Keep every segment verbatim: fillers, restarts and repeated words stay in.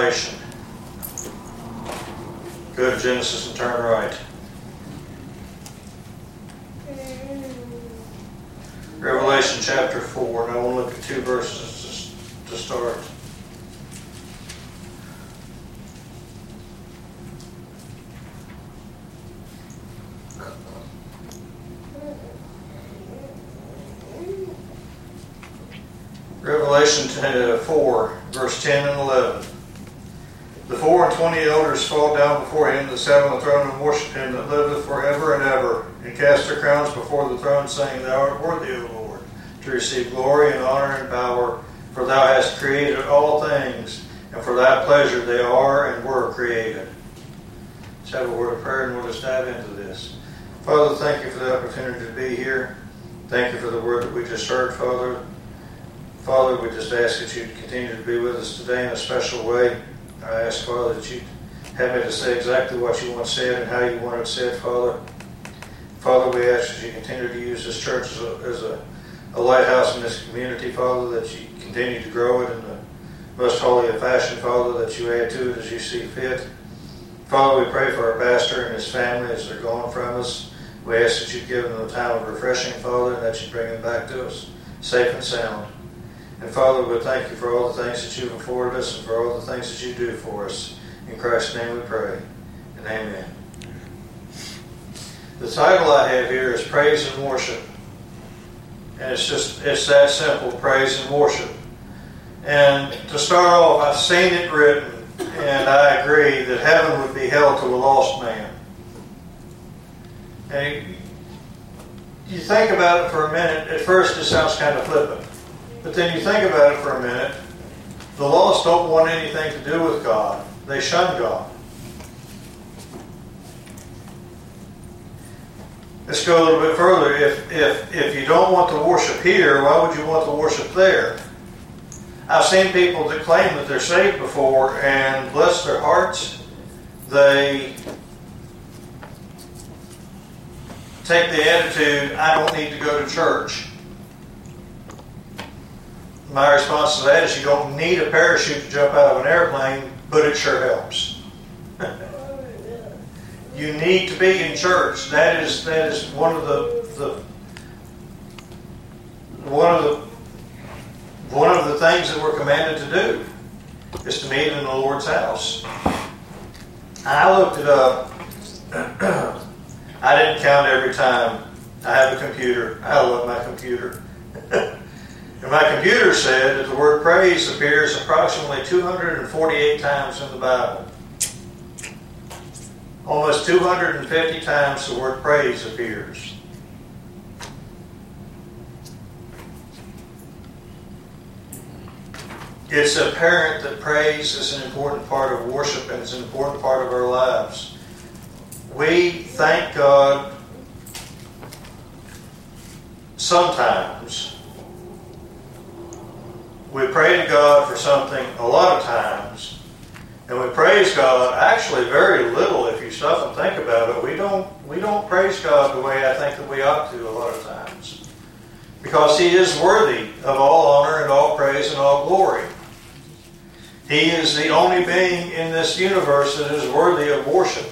Revelation. Go to Genesis and turn right. Revelation chapter four. And I want to look at two verses to start. Revelation four, verse ten and eleven. The four and twenty elders fall down before him that sat on the throne and worship him that liveth forever and ever, and cast their crowns before the throne, saying, Thou art worthy, O Lord, to receive glory and honor and power, for thou hast created all things, and for thy pleasure they are and were created. Let's have a word of prayer and we'll just dive into this. Father, thank you for the opportunity to be here. Thank you for the word that we just heard, Father. Father, we just ask that you continue to be with us today in a special way. I ask, Father, that you have me to say exactly what you want said and how you want it said, Father. Father, we ask that you continue to use this church as a, as a, a lighthouse in this community, Father, that you continue to grow it in the most holy of fashion, Father, that you add to it as you see fit. Father, we pray for our pastor and his family as they're gone from us. We ask that you give them a time of refreshing, Father, and that you bring them back to us safe and sound. And Father, we thank you for all the things that you've afforded us and for all the things that you do for us. In Christ's name we pray. And amen. The title I have here is Praise and Worship. And it's just, it's that simple, praise and worship. And to start off, I've seen it written, and I agree that heaven would be hell to a lost man. And you think about it for a minute, at first it sounds kind of flippant. But then you think about it for a minute, the lost don't want anything to do with God. They shun God. Let's go a little bit further. If, if, if you don't want to worship here, why would you want to worship there? I've seen people that claim that they're saved before, and bless their hearts, they take the attitude, I don't need to go to church. My response to that is you don't need a parachute to jump out of an airplane, but it sure helps. You need to be in church. That is that is one of the, the one of the one of the things that we're commanded to do is to meet in the Lord's house. I looked it up. I didn't count every time. I have a computer. I love my computer. And my computer said that the word praise appears approximately two hundred forty-eight times in the Bible. Almost two hundred fifty times the word praise appears. It's apparent that praise is an important part of worship and it's an important part of our lives. We thank God sometimes. We pray to God for something a lot of times, and we praise God actually very little if you stop and think about it. We don't we don't praise God the way I think that we ought to a lot of times, because He is worthy of all honor and all praise and all glory. He is the only being in this universe that is worthy of worship.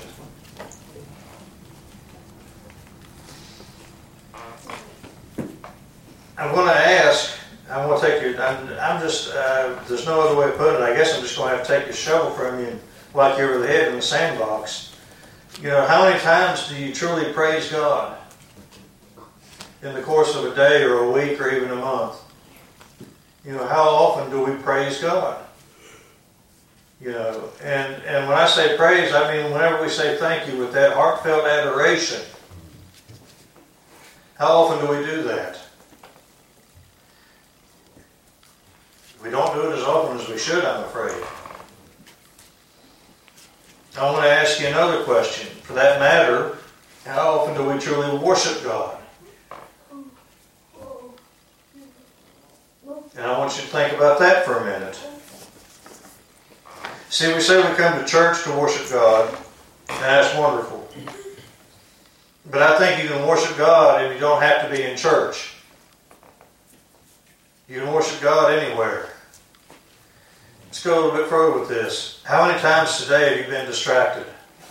I'm going to ask, I'm going to take your, I'm, I'm just, uh, there's no other way to put it. I guess I'm just going to have to take your shovel from you and whack you over the head in the sandbox. You know, how many times do you truly praise God in the course of a day or a week or even a month? You know, how often do we praise God? You know, and, and when I say praise, I mean whenever we say thank you with that heartfelt adoration. How often do we do that? We don't do it as often as we should, I'm afraid. I want to ask you another question. For that matter, how often do we truly worship God? And I want you to think about that for a minute. See, we say we come to church to worship God, and that's wonderful. But I think you can worship God and you don't have to be in church. You can worship God anywhere. It's go a little bit further with this. How many times today have you been distracted?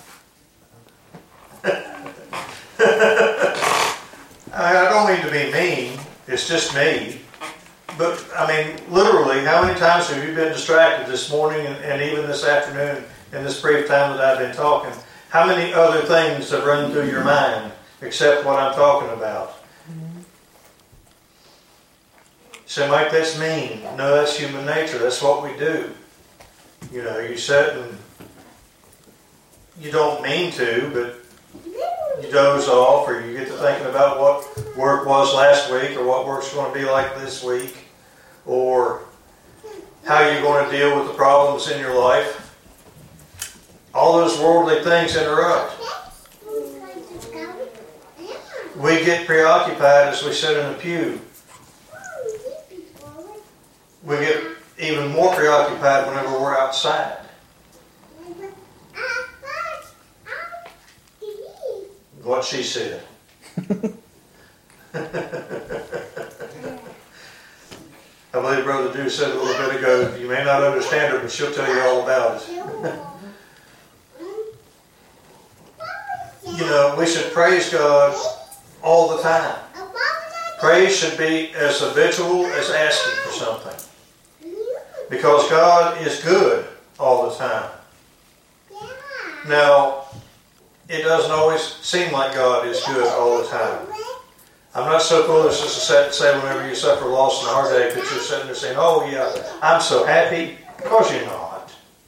I don't mean to be mean. It's just me. But, I mean, literally, how many times have you been distracted this morning and, and even this afternoon in this brief time that I've been talking? How many other things have run through your mind except what I'm talking about? Say, Mike, that's mean. No, that's human nature. That's what we do. You know, you sit and you don't mean to, but you doze off, or you get to thinking about what work was last week, or what work's going to be like this week, or how you're going to deal with the problems in your life. All those worldly things interrupt. We get preoccupied as we sit in the pew. We get even more preoccupied whenever we're outside. What she said. I believe Brother Drew said a little bit ago, you may not understand her, but she'll tell you all about it. You know, we should praise God all the time. Praise should be as habitual as asking for something. Because God is good all the time. Now, it doesn't always seem like God is good all the time. I'm not so foolish as to say, say whenever you suffer loss and heartache that you're sitting there saying, oh yeah, I'm so happy. Because you're not.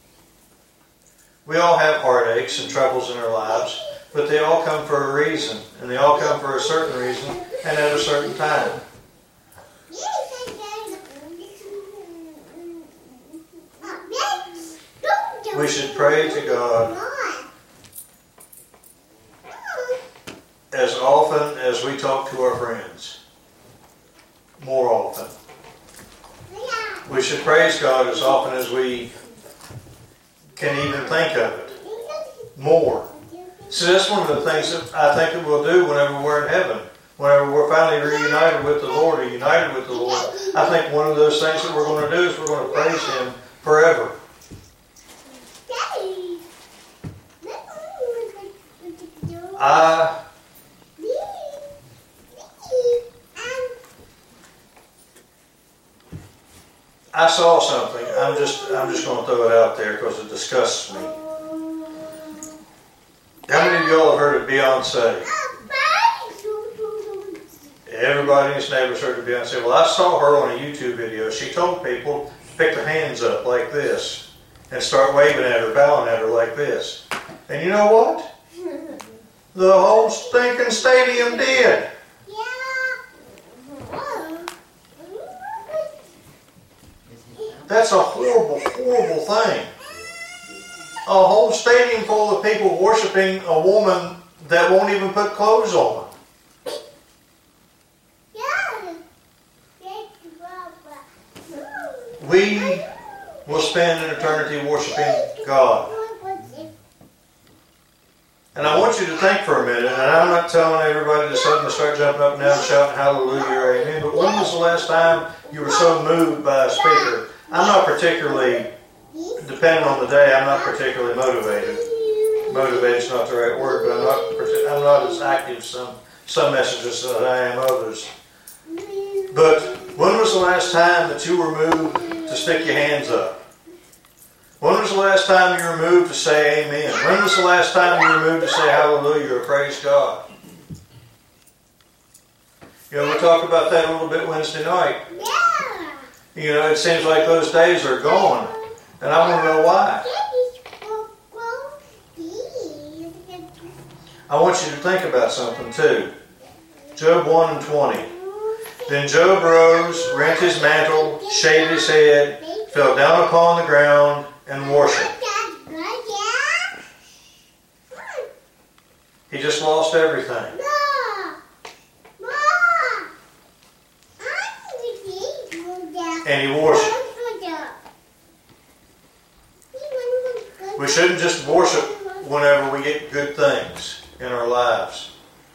We all have heartaches and troubles in our lives, but they all come for a reason. And they all come for a certain reason and at a certain time. We should pray to God as often as we talk to our friends. More often. We should praise God as often as we can even think of it. More. See, that's one of the things that I think that we'll do whenever we're in heaven. Whenever we're finally reunited with the Lord, or united with the Lord. I think one of those things that we're going to do is we're going to praise Him forever. I I saw something. I'm just I'm just going to throw it out there because it disgusts me. How many of y'all have heard of Beyonce? Everybody in his neighbor's heard of Beyonce. Well, I saw her on a YouTube video. She told people to pick their hands up like this and start waving at her, bowing at her like this. And you know what? The whole stinking stadium did. That's a horrible, horrible thing. A whole stadium full of people worshiping a woman that won't even put clothes on. We will spend an eternity worshiping God. And I want you to think for a minute, and I'm not telling everybody to suddenly start jumping up and down and shouting hallelujah or amen, but when was the last time you were so moved by a speaker? I'm not particularly, depending on the day, I'm not particularly motivated. Motivated's not the right word, but I'm not I'm not as active some some messages as I am others. But when was the last time that you were moved to stick your hands up? When was the last time you were moved to say amen? When was the last time you were moved to say hallelujah or praise God? You know, we'll talk about that a little bit Wednesday night. You know, it seems like those days are gone. And I want to know why. I want you to think about something too. Job one and twenty. Then Job rose, rent his mantle, shaved his head, fell down upon the ground, and worshipped. He just lost everything. And he worshipped. We shouldn't just worship whenever we get good things in our lives.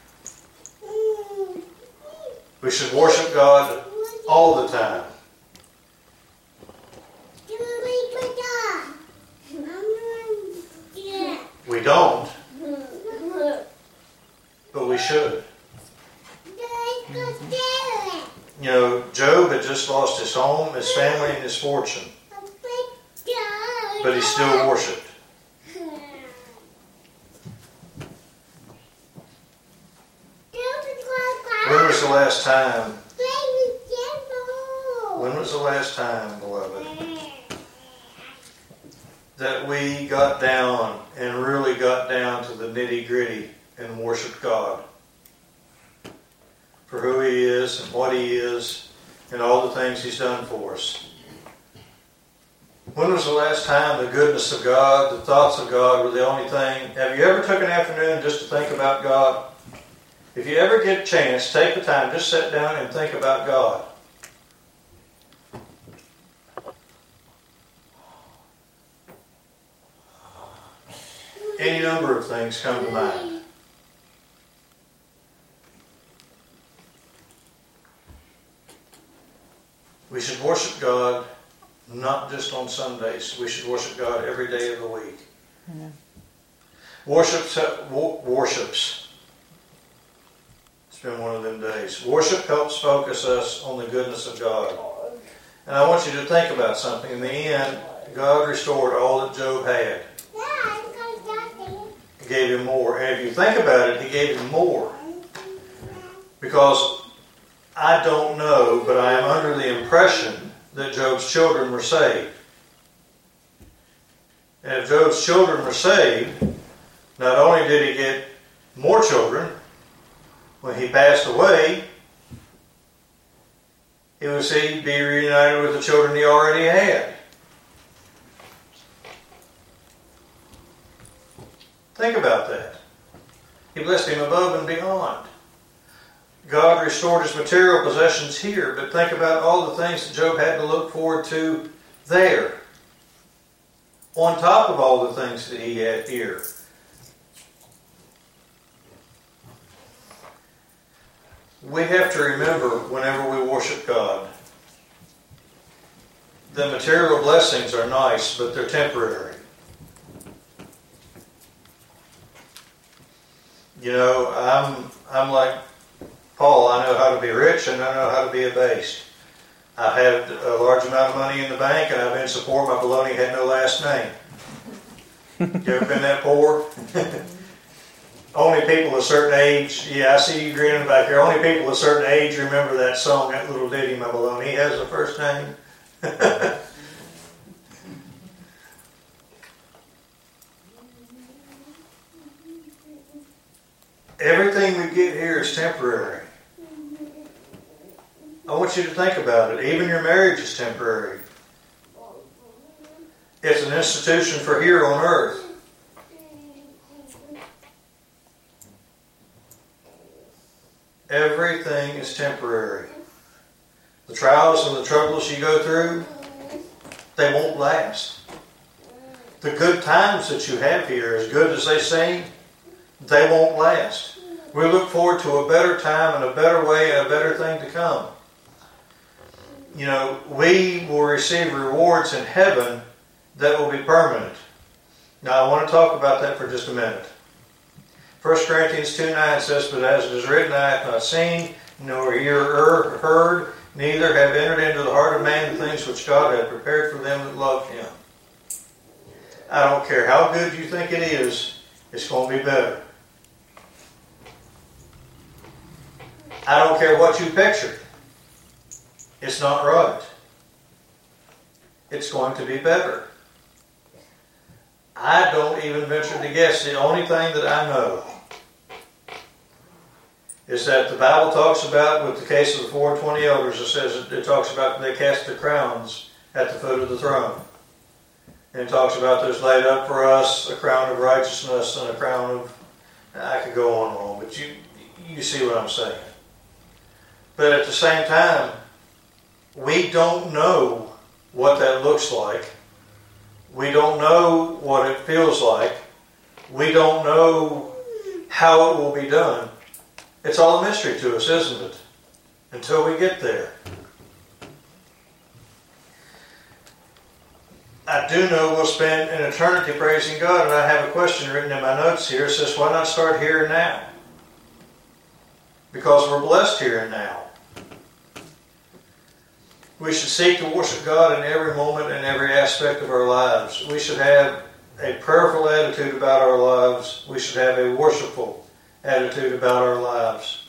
We should worship God all the time. We don't, but we should. You know, Job had just lost his home, his family, and his fortune. But he still worshipped. When was the last time? When was the last time, beloved, that we got down and really got down to the nitty-gritty and worshiped God for who He is and what He is and all the things He's done for us? When was the last time the goodness of God, the thoughts of God were the only thing? Have you ever took an afternoon just to think about God? If you ever get a chance, take the time, just sit down and think about God. Any number of things come to mind. We should worship God not just on Sundays. We should worship God every day of the week. Mm-hmm. Worships, worships. It's been one of them days. Worship helps focus us on the goodness of God. And I want you to think about something. In the end, God restored all that Job had. He gave him more. And if you think about it, He gave him more. Because I don't know, but I am under the impression that Job's children were saved. And if Job's children were saved, not only did he get more children, when he passed away, he was he'd be reunited with the children he already had. Think about that. He blessed him above and beyond. God restored his material possessions here, but think about all the things that Job had to look forward to there, on top of all the things that he had here. We have to remember whenever we worship God, the material blessings are nice, but they're temporary. You know, I'm I'm like Paul. I know how to be rich and I know how to be abased. I had a large amount of money in the bank and I've been so poor my baloney had no last name. You ever been that poor? Only people a certain age, yeah, I see you grinning back there. Only people a certain age remember that song, that little ditty, my baloney has a first name. Everything we get here is temporary. I want you to think about it. Even your marriage is temporary. It's an institution for here on earth. Everything is temporary. The trials and the troubles you go through, they won't last. The good times that you have here, as good as they seem, they won't last. We look forward to a better time and a better way and a better thing to come. You know, we will receive rewards in heaven that will be permanent. Now, I want to talk about that for just a minute. First Corinthians two nine says, "But as it is written, I have not seen, nor ear heard, neither have entered into the heart of man the things which God hath prepared for them that love Him." I don't care how good you think it is, it's going to be better. I don't care what you picture. It's not right. It's going to be better. I don't even venture to guess. The only thing that I know is that the Bible talks about, with the case of the four and twenty elders, it says it talks about they cast their crowns at the foot of the throne. And it talks about there's laid up for us a crown of righteousness and a crown of, I could go on and on, but you you see what I'm saying. But at the same time, we don't know what that looks like. We don't know what it feels like. We don't know how it will be done. It's all a mystery to us, isn't it? Until we get there. I do know we'll spend an eternity praising God, and I have a question written in my notes here. It says, why not start here and now? Because we're blessed here and now. We should seek to worship God in every moment and every aspect of our lives. We should have a prayerful attitude about our lives. We should have a worshipful attitude about our lives.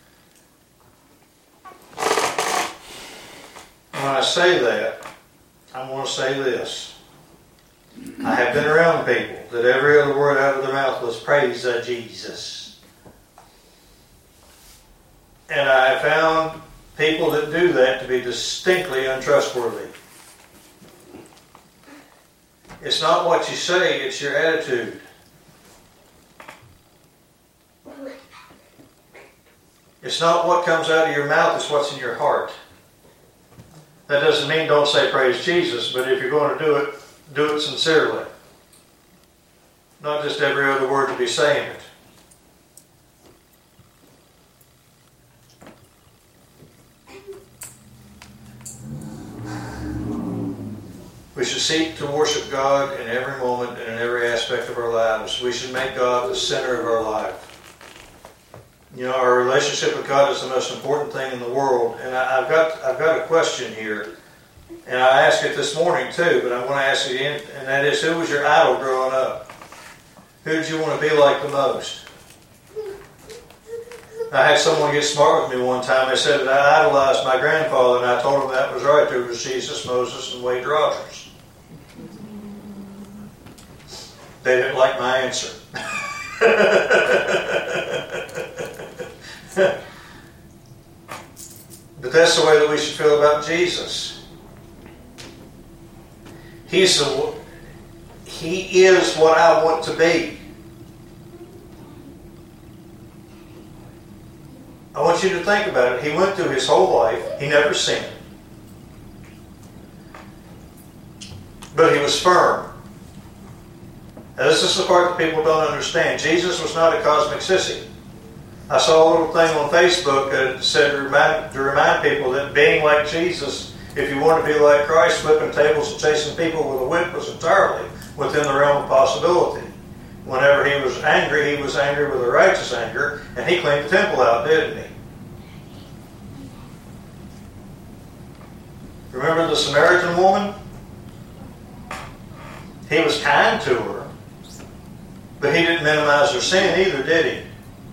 When I say that, I want to say this. I have been around people that every other word out of their mouth was praise of Jesus. And I have found people that do that to be distinctly untrustworthy. It's not what you say, it's your attitude. It's not what comes out of your mouth, it's what's in your heart. That doesn't mean don't say praise Jesus, but if you're going to do it, do it sincerely. Not just every other word to be saying it. We should seek to worship God in every moment and in every aspect of our lives. We should make God the center of our life. You know, our relationship with God is the most important thing in the world. And I, I've got I've got a question here. And I asked it this morning too, but I'm going to ask it again. And that is, who was your idol growing up? Who did you want to be like the most? I had someone get smart with me one time. They said that I idolized my grandfather, and I told them that was right. There was Jesus, Moses, and Wade Rogers. They didn't like my answer. But that's the way that we should feel about Jesus. He's the, He is what I want to be. I want you to think about it. He went through his whole life. He never sinned. But he was firm. Now, this is the part that people don't understand. Jesus was not a cosmic sissy. I saw a little thing on Facebook that said to remind, to remind people that being like Jesus, if you want to be like Christ, flipping tables and chasing people with a whip was entirely within the realm of possibility. Whenever he was angry, he was angry with a righteous anger, and he cleaned the temple out, didn't he? Remember the Samaritan woman? He was kind to her, but he didn't minimize her sin either, did he?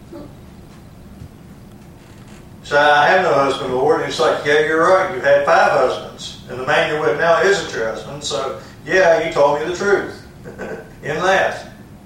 So I have no husband, Lord. And he's like, yeah, you're right. You've had five husbands. And the man you're with now isn't your husband. So, yeah, you told me the truth in that.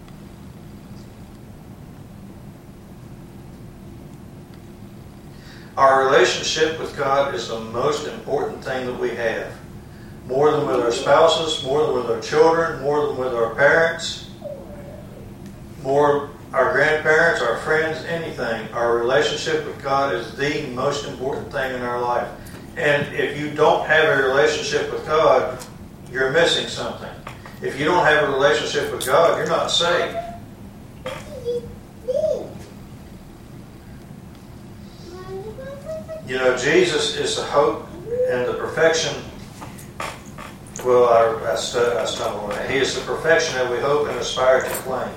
Our relationship with God is the most important thing that we have. More than with our spouses, more than with our children, more than with our parents, more our grandparents, our friends, anything. Our relationship with God is the most important thing in our life. And if you don't have a relationship with God, you're missing something. If you don't have a relationship with God, you're not saved. You know, Jesus is the hope and the perfection. Well, I, I, stu- I stumbled on that. He is the perfection that we hope and aspire to claim.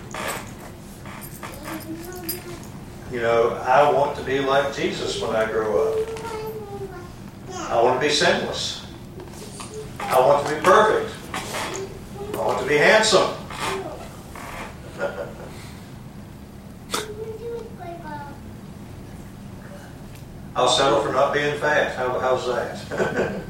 You know, I want to be like Jesus when I grow up. I want to be sinless. I want to be perfect. I want to be handsome. I'll settle for not being fat. How, how's that?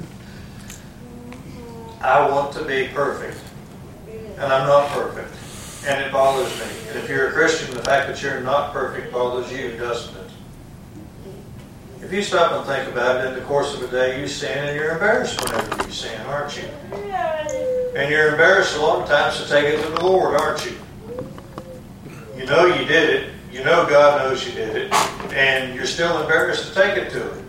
I want to be perfect. And I'm not perfect. And it bothers me. And if you're a Christian, the fact that you're not perfect bothers you, doesn't it? If you stop and think about it, in the course of a day you sin, and you're embarrassed whenever you sin, aren't you? And you're embarrassed a lot of times to take it to the Lord, aren't you? You know you did it. You know God knows you did it. And you're still embarrassed to take it to Him.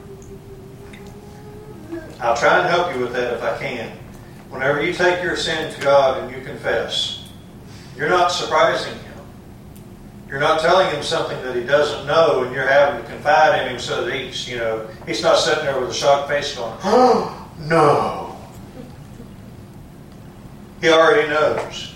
I'll try and help you with that if I can. Whenever you take your sin to God and you confess, you're not surprising Him. You're not telling Him something that He doesn't know, and you're having to confide in Him so that He's, you know, He's not sitting there with a shocked face going, oh, no. He already knows.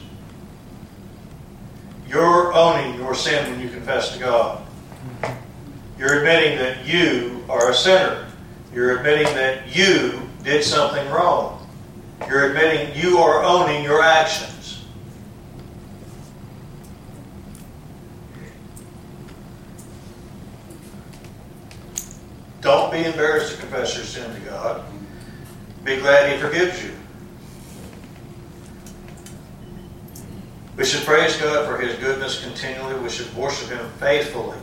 You're owning your sin when you confess to God. You're admitting that you are a sinner. You're admitting that you did something wrong. You're admitting you are owning your actions. Don't be embarrassed to confess your sin to God. Be glad He forgives you. We should praise God for His goodness continually. We should worship Him faithfully.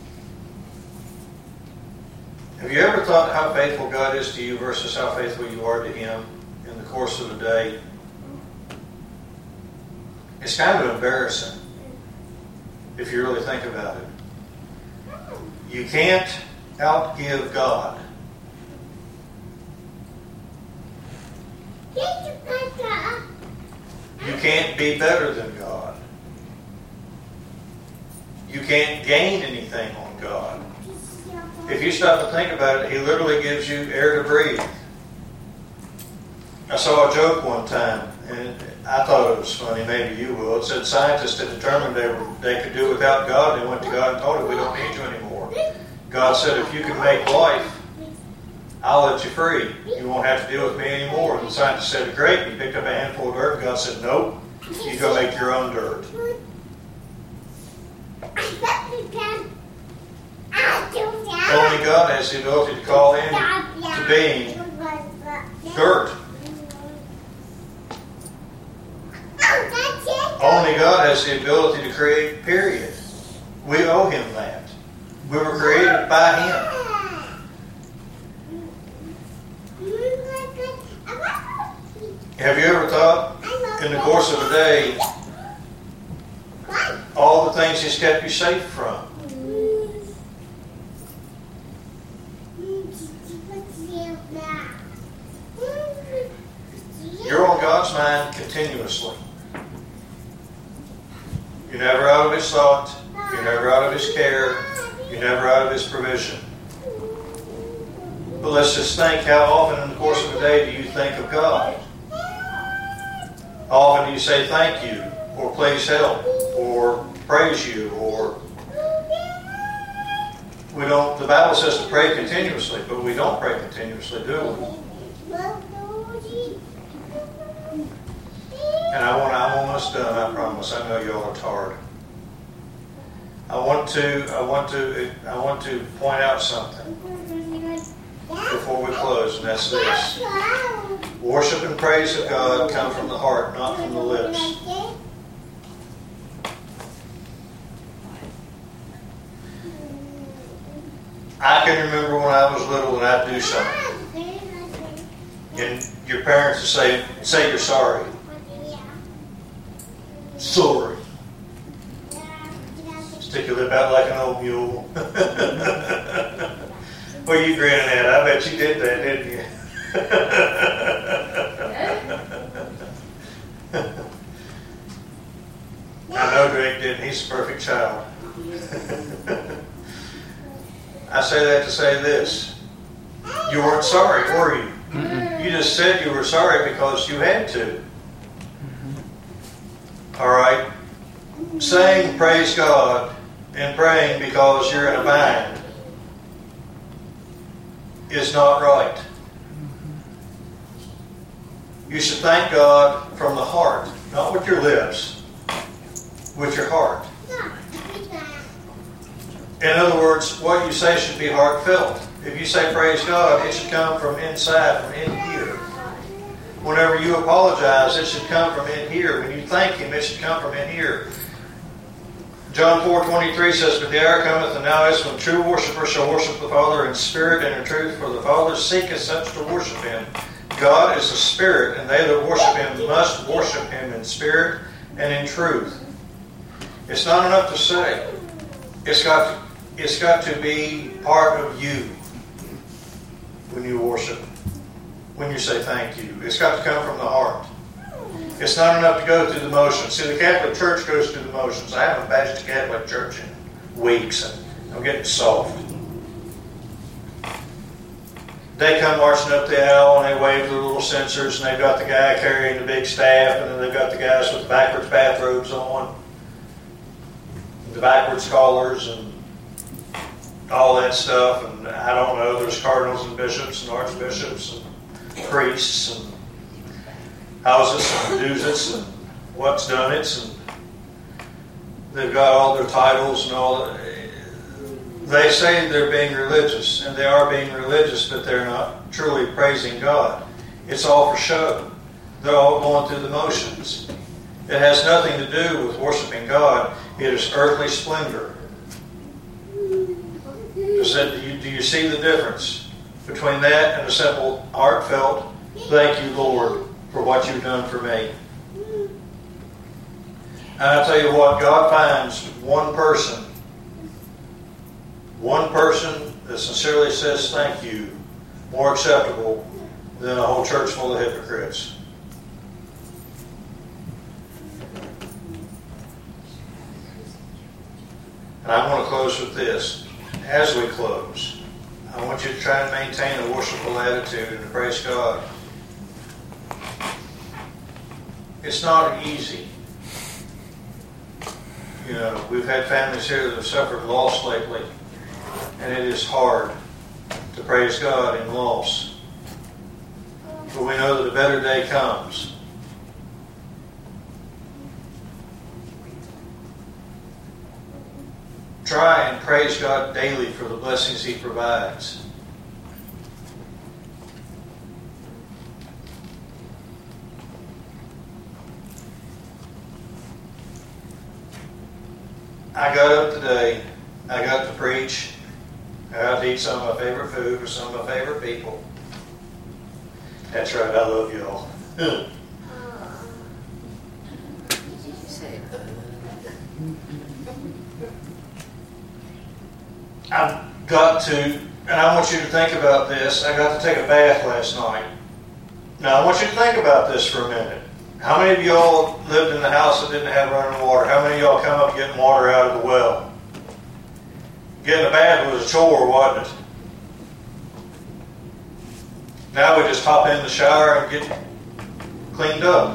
Have you ever thought how faithful God is to you versus how faithful you are to Him in the course of a day? It's kind of embarrassing if you really think about it. You can't outgive God. You can't be better than God. You can't gain anything on God. If you stop to think about it, He literally gives you air to breathe. I saw a joke one time, and I thought it was funny. Maybe you will. It said scientists had determined they were, they could do without God. They went to God and told Him, we don't need you anymore. God said, if you can make life, I'll let you free. You won't have to deal with me anymore. And the scientist said, great. He picked up a handful of dirt. God said, nope. You go make your own dirt. Only God has the ability to call in to being dirt. Only God has the ability to create, period. We owe Him that. We were created by Him. Have you ever thought, in the course of a day, all the things He's kept you safe from? You're on God's mind continuously. You're never out of His thought. You're never out of His care. You're never out of His provision. But let's just think, how often in the course of a day do you think of God? How often do you say thank you, or please help, or praise you, or... We don't, the Bible says to pray continuously, but we don't pray continuously, do we? And I want, I'm almost done, I promise. I know y'all are tired. I want to, I want to, I want to point out something before we close, and that's this. Worship and praise of God come from the heart, not from the lips. I can remember when I was little and I'd do something, and your parents would say, say you're sorry. Sorry. Stick your lip out like an old mule. What are you grinning at? I bet you did that, didn't you? I know Drake didn't. He's a perfect child. I say that to say this. You weren't sorry, were you? Mm-mm. You just said you were sorry because you had to. All right? Saying praise God and praying because you're in a bind is not right. You should thank God from the heart, not with your lips, with your heart. In other words, what you say should be heartfelt. If you say praise God, it should come from inside, from in here. Whenever you apologize, it should come from in here. When you thank Him, it should come from in here. John four twenty-three says, but the hour cometh, and now is when true worshipers shall worship the Father in spirit and in truth, for the Father seeketh such to worship Him. God is a spirit, and they that worship Him must worship Him in spirit and in truth. It's not enough to say. It's got to, it's got to be part of you when you worship, when you say thank you. It's got to come from the heart. It's not enough to go through the motions. See, the Catholic Church goes through the motions. I haven't badged the Catholic Church in weeks, and I'm getting soft. they come marching up the aisle and they wave their little censers, and they've got the guy carrying the big staff, and then they've got the guys with the backwards bathrobes on, the backwards collars, and all that stuff. And I don't know, there's cardinals and bishops and archbishops and priests and houses and doozits and what's done it's, and they've got all their titles and all that. They say they're being religious, and they are being religious, but they're not truly praising God. It's all for show. They're all going through the motions. It has nothing to do with worshiping God. It is earthly splendor. Does that, do, you, do you see the difference between that and a simple, heartfelt, thank you, Lord, for what you've done for me? And I tell you what, God finds one person One person that sincerely says thank you more acceptable than a whole church full of hypocrites. And I want to close with this. As we close, I want you to try and maintain a worshipful attitude and to praise God. It's not easy. You know, we've had families here that have suffered loss lately. And it is hard to praise God in loss. But we know that a better day comes. Try and praise God daily for the blessings He provides. I got up today. I got to preach. I got to eat some of my favorite food with some of my favorite people. That's right, I love y'all. I've got to, and I want you to think about this, I got to take a bath last night. Now I want you to think about this for a minute. How many of y'all lived in the house that didn't have running water? How many of y'all come up getting water out of the well? Getting a bath was a chore, wasn't it? Now we just hop in the shower and get cleaned up.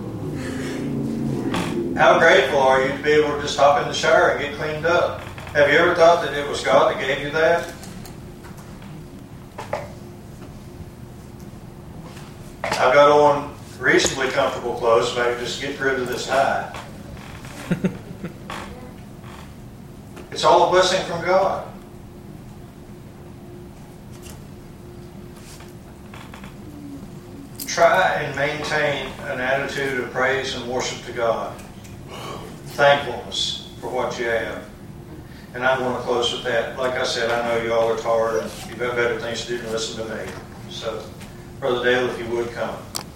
How grateful are you to be able to just hop in the shower and get cleaned up? Have you ever thought that it was God that gave you that? I've got on reasonably comfortable clothes, so I can just get rid of this tie. It's all a blessing from God. Try and maintain an attitude of praise and worship to God. Thankfulness for what you have. And I'm going to close with that. Like I said, I know you all are tired and you've got better things to do than listen to me. So, Brother Dale, if you would come.